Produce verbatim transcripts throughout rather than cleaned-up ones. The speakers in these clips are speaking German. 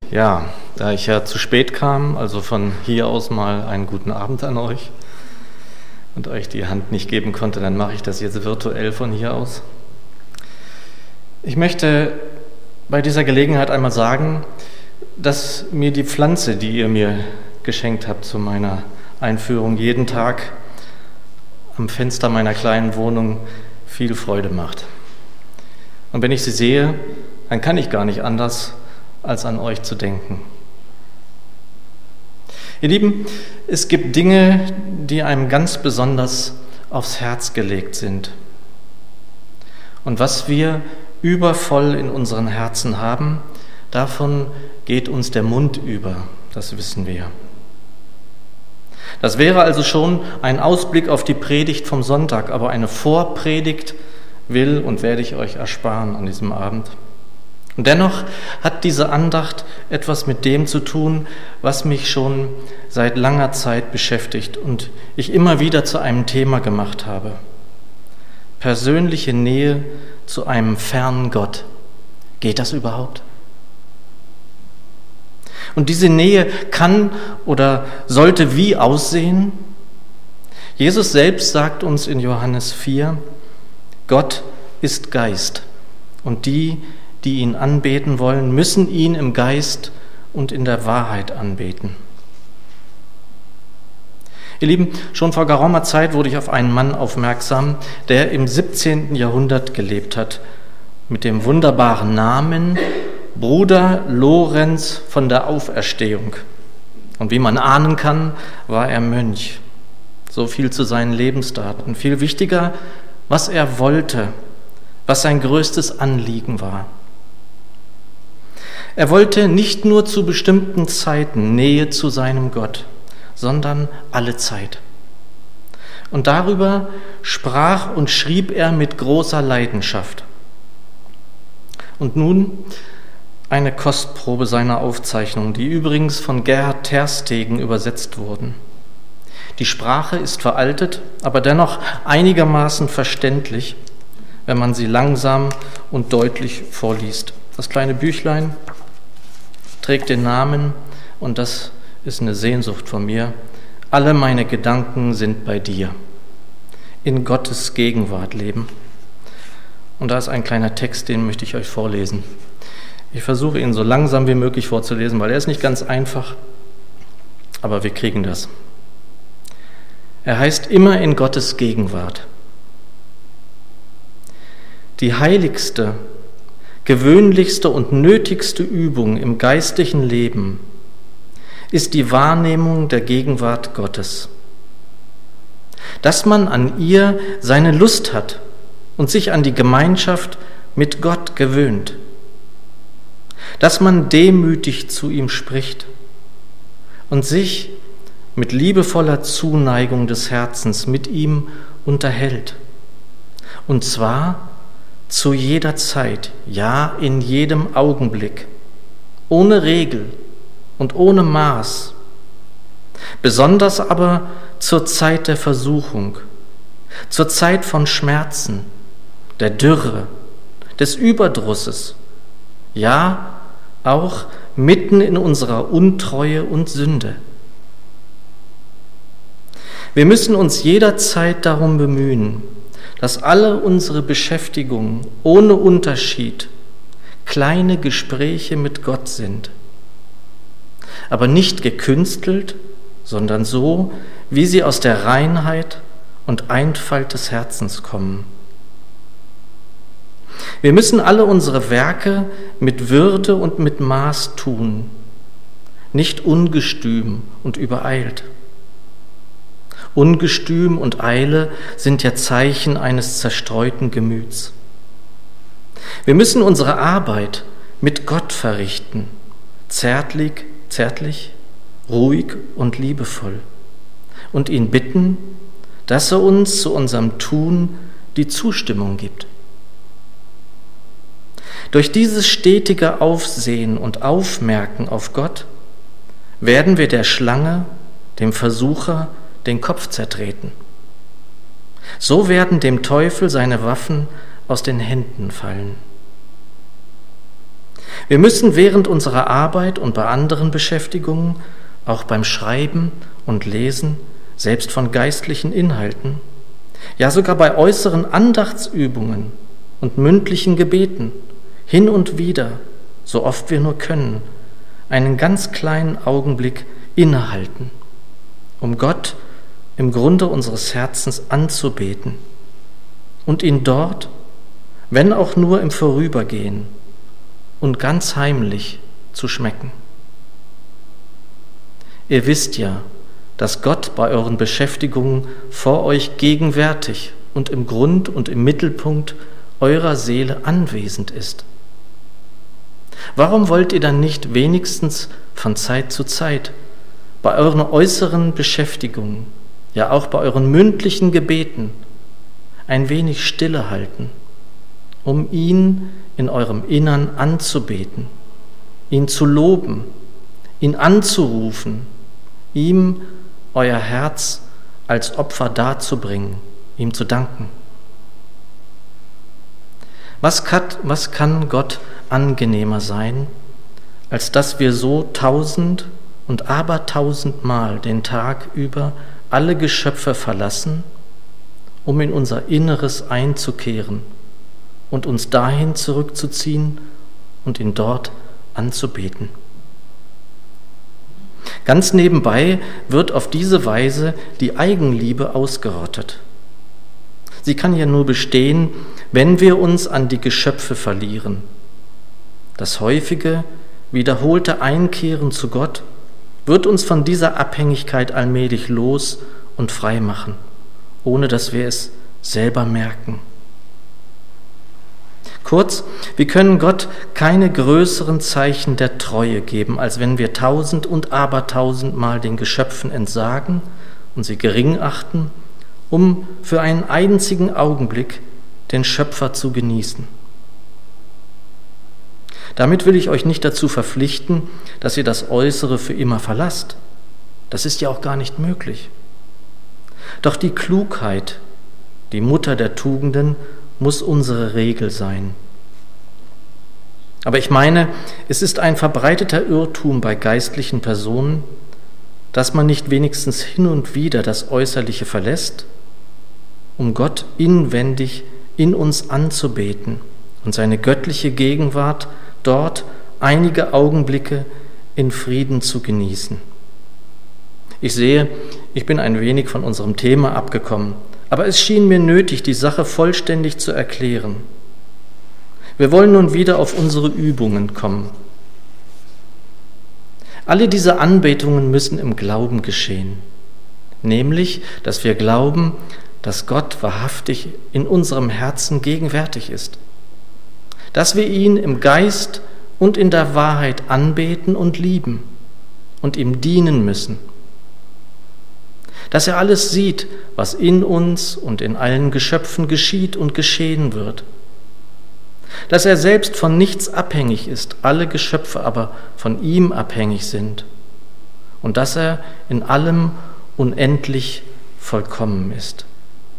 Ja, da ich ja zu spät kam, also von hier aus mal einen guten Abend an euch und euch die Hand nicht geben konnte, dann mache ich das jetzt virtuell von hier aus. Ich möchte bei dieser Gelegenheit einmal sagen, dass mir die Pflanze, die ihr mir geschenkt habt zu meiner Einführung, jeden Tag am Fenster meiner kleinen Wohnung viel Freude macht. Und wenn ich sie sehe, dann kann ich gar nicht anders, als an euch zu denken. Ihr Lieben, es gibt Dinge, die einem ganz besonders aufs Herz gelegt sind. Und was wir übervoll in unseren Herzen haben, davon geht uns der Mund über, das wissen wir. Das wäre also schon ein Ausblick auf die Predigt vom Sonntag, aber eine Vorpredigt will und werde ich euch ersparen an diesem Abend. Und dennoch hat diese Andacht etwas mit dem zu tun, was mich schon seit langer Zeit beschäftigt und ich immer wieder zu einem Thema gemacht habe. Persönliche Nähe zu einem fernen Gott. Geht das überhaupt? Und diese Nähe kann oder sollte wie aussehen? Jesus selbst sagt uns in Johannes vier, Gott ist Geist und die, die ihn anbeten wollen, müssen ihn im Geist und in der Wahrheit anbeten. Ihr Lieben, schon vor geraumer Zeit wurde ich auf einen Mann aufmerksam, der im siebzehnten Jahrhundert gelebt hat, mit dem wunderbaren Namen Bruder Lorenz von der Auferstehung. Und wie man ahnen kann, war er Mönch. So viel zu seinen Lebensdaten. Viel wichtiger, was er wollte, was sein größtes Anliegen war. Er wollte nicht nur zu bestimmten Zeiten Nähe zu seinem Gott, sondern alle Zeit. Und darüber sprach und schrieb er mit großer Leidenschaft. Und nun eine Kostprobe seiner Aufzeichnungen, die übrigens von Gerhard Terstegen übersetzt wurden. Die Sprache ist veraltet, aber dennoch einigermaßen verständlich, wenn man sie langsam und deutlich vorliest. Das kleine Büchlein trägt den Namen, und das ist eine Sehnsucht von mir, alle meine Gedanken sind bei dir. In Gottes Gegenwart leben. Und da ist ein kleiner Text, den möchte ich euch vorlesen. Ich versuche ihn so langsam wie möglich vorzulesen, weil er ist nicht ganz einfach, aber wir kriegen das. Er heißt immer in Gottes Gegenwart. Die heiligste, gewöhnlichste und nötigste Übung im geistlichen Leben ist die Wahrnehmung der Gegenwart Gottes. Dass man an ihr seine Lust hat und sich an die Gemeinschaft mit Gott gewöhnt. Dass man demütig zu ihm spricht und sich mit liebevoller Zuneigung des Herzens mit ihm unterhält. Und zwar zu jeder Zeit, ja in jedem Augenblick, ohne Regel und ohne Maß, besonders aber zur Zeit der Versuchung, zur Zeit von Schmerzen, der Dürre, des Überdrusses, ja auch mitten in unserer Untreue und Sünde. Wir müssen uns jederzeit darum bemühen, dass alle unsere Beschäftigungen ohne Unterschied kleine Gespräche mit Gott sind, aber nicht gekünstelt, sondern so, wie sie aus der Reinheit und Einfalt des Herzens kommen. Wir müssen alle unsere Werke mit Würde und mit Maß tun, nicht ungestüm und übereilt. Ungestüm und Eile sind ja Zeichen eines zerstreuten Gemüts. Wir müssen unsere Arbeit mit Gott verrichten, zärtlich, zärtlich, ruhig und liebevoll, und ihn bitten, dass er uns zu unserem Tun die Zustimmung gibt. Durch dieses stetige Aufsehen und Aufmerken auf Gott werden wir der Schlange, dem Versucher, den Kopf zertreten. So werden dem Teufel seine Waffen aus den Händen fallen. Wir müssen während unserer Arbeit und bei anderen Beschäftigungen, auch beim Schreiben und Lesen, selbst von geistlichen Inhalten, ja sogar bei äußeren Andachtsübungen und mündlichen Gebeten, hin und wieder, so oft wir nur können, einen ganz kleinen Augenblick innehalten, um Gott im Grunde unseres Herzens anzubeten und ihn dort, wenn auch nur im Vorübergehen und ganz heimlich zu schmecken. Ihr wisst ja, dass Gott bei euren Beschäftigungen vor euch gegenwärtig und im Grund und im Mittelpunkt eurer Seele anwesend ist. Warum wollt ihr dann nicht wenigstens von Zeit zu Zeit bei euren äußeren Beschäftigungen, ja auch bei euren mündlichen Gebeten, ein wenig Stille halten, um ihn in eurem Innern anzubeten, ihn zu loben, ihn anzurufen, ihm euer Herz als Opfer darzubringen, ihm zu danken? Was kann, was kann Gott angenehmer sein, als dass wir so tausend und abertausendmal den Tag über alle Geschöpfe verlassen, um in unser Inneres einzukehren und uns dahin zurückzuziehen und ihn dort anzubeten? Ganz nebenbei wird auf diese Weise die Eigenliebe ausgerottet. Sie kann ja nur bestehen, wenn wir uns an die Geschöpfe verlieren. Das häufige, wiederholte Einkehren zu Gott wird uns von dieser Abhängigkeit allmählich los und frei machen, ohne dass wir es selber merken. Kurz, wir können Gott keine größeren Zeichen der Treue geben, als wenn wir tausend und abertausendmal den Geschöpfen entsagen und sie gering achten, um für einen einzigen Augenblick den Schöpfer zu genießen. Damit will ich euch nicht dazu verpflichten, dass ihr das Äußere für immer verlasst. Das ist ja auch gar nicht möglich. Doch die Klugheit, die Mutter der Tugenden, muss unsere Regel sein. Aber ich meine, es ist ein verbreiteter Irrtum bei geistlichen Personen, dass man nicht wenigstens hin und wieder das Äußerliche verlässt, um Gott inwendig in uns anzubeten und seine göttliche Gegenwart dort einige Augenblicke in Frieden zu genießen. Ich sehe, ich bin ein wenig von unserem Thema abgekommen, aber es schien mir nötig, die Sache vollständig zu erklären. Wir wollen nun wieder auf unsere Übungen kommen. Alle diese Anbetungen müssen im Glauben geschehen, nämlich, dass wir glauben, dass Gott wahrhaftig in unserem Herzen gegenwärtig ist, dass wir ihn im Geist und in der Wahrheit anbeten und lieben und ihm dienen müssen, dass er alles sieht, was in uns und in allen Geschöpfen geschieht und geschehen wird, dass er selbst von nichts abhängig ist, alle Geschöpfe aber von ihm abhängig sind und dass er in allem unendlich vollkommen ist.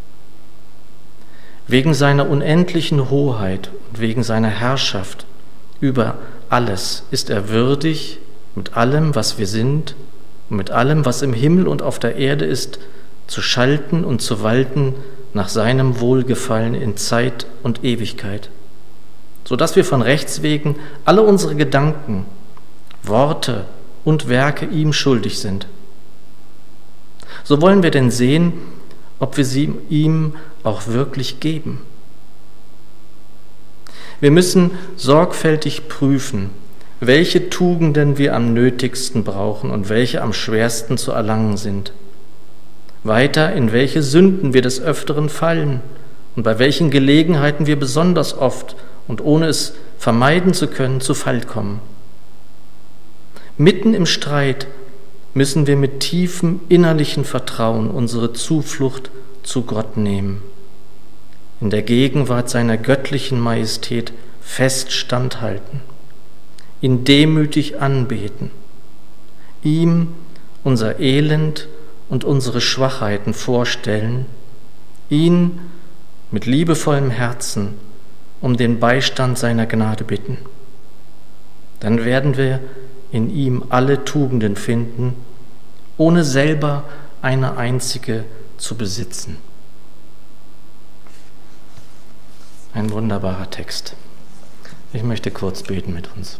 Wegen seiner unendlichen Hoheit und wegen seiner Herrschaft über alles ist er würdig, mit allem, was wir sind, und mit allem, was im Himmel und auf der Erde ist, zu schalten und zu walten nach seinem Wohlgefallen in Zeit und Ewigkeit, sodass wir von Rechts wegen alle unsere Gedanken, Worte und Werke ihm schuldig sind. So wollen wir denn sehen, ob wir sie ihm auch wirklich geben. Wir müssen sorgfältig prüfen, welche Tugenden wir am nötigsten brauchen und welche am schwersten zu erlangen sind. Weiter, in welche Sünden wir des Öfteren fallen und bei welchen Gelegenheiten wir besonders oft und ohne es vermeiden zu können, zu Fall kommen. Mitten im Streit müssen wir mit tiefem innerlichen Vertrauen unsere Zuflucht zu Gott nehmen, in der Gegenwart seiner göttlichen Majestät fest standhalten, ihn demütig anbeten, ihm unser Elend und unsere Schwachheiten vorstellen, ihn mit liebevollem Herzen um den Beistand seiner Gnade bitten. dann werden wir in ihm alle Tugenden finden, ohne selber eine einzige zu besitzen. Ein wunderbarer Text. Ich möchte kurz beten mit uns.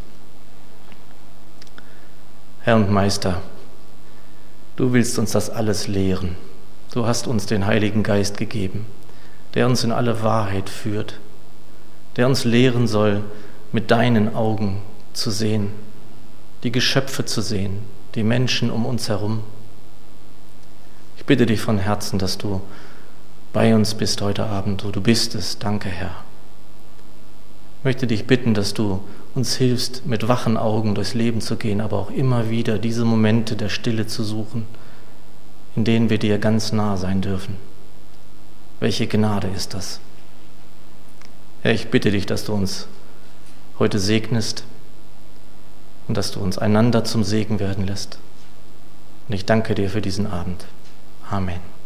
Herr und Meister, du willst uns das alles lehren. Du hast uns den Heiligen Geist gegeben, der uns in alle Wahrheit führt, der uns lehren soll, mit deinen Augen zu sehen, die Geschöpfe zu sehen, die Menschen um uns herum. Ich bitte dich von Herzen, dass du bei uns bist heute Abend. Du bist es. Danke, Herr. Ich möchte dich bitten, dass du uns hilfst, mit wachen Augen durchs Leben zu gehen, aber auch immer wieder diese Momente der Stille zu suchen, in denen wir dir ganz nah sein dürfen. Welche Gnade ist das? Herr, ich bitte dich, dass du uns heute segnest und dass du uns einander zum Segen werden lässt. Und ich danke dir für diesen Abend. Amen.